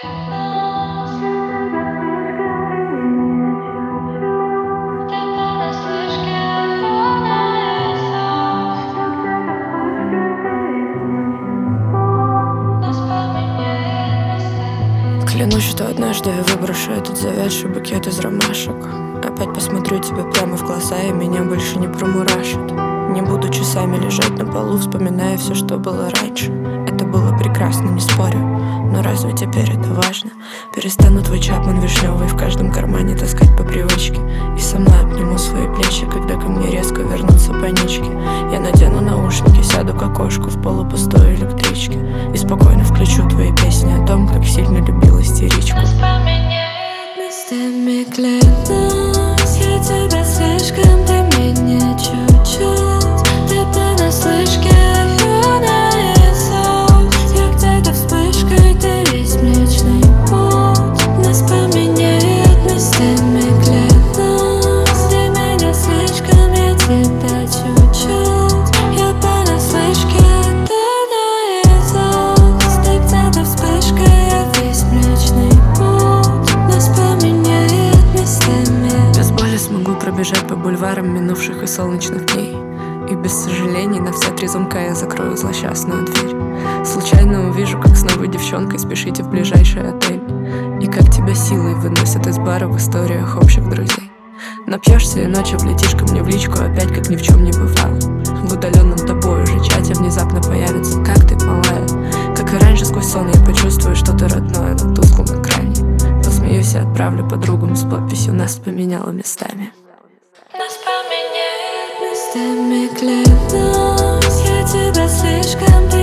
Клянусь, что однажды я выброшу этот завядший букет из ромашек. Опять посмотрю тебе прямо в глаза, и меня больше не промурашит. Не буду часами лежать на полу, вспоминая все, что было раньше. Это было прекрасно, не спорю, но разве теперь это важно? Перестану твой Чапман вишневый в каждом кармане таскать по привычке. И сама обниму свои плечи, когда ко мне резко вернутся панички. Я надену наушники, сяду к окошку в полупустой электричке и спокойно включу твои песни о том, как сильно любил истеричку. Нас поменяет местами, клянусь, я тебя слишком, ты меня чуть-чуть. Ты понаслышке, юная суть. Я где-то вспышкой, ты весь Млечный Путь. Нас поменяет местами, клянусь, ты меня слишком, я тебя чуть-чуть. Я понаслышке, ты наизусть. Ты где-то вспышкой, я весь Млечный Путь. Нас поменяет местами. Без боли смогу пробежать по бульварам минувших и солнечных дней. И без сожалений на все три замка я закрою злосчастную дверь. Случайно увижу, как с новой девчонкой спешите в ближайший отель, и как тебя силой выносят из бара в историях общих друзей. Напьешься и ночью влетишь ко мне в личку опять, как ни в чем не бывало. В удаленном тобой уже чате внезапно появится, как ты, малая. Как и раньше сквозь сон я почувствую что-то родное на тусклом экране. Посмеюсь и отправлю подругам с подписью «Нас поменяло местами». Нас поменяет местами, клянусь, я тебя слишком, ты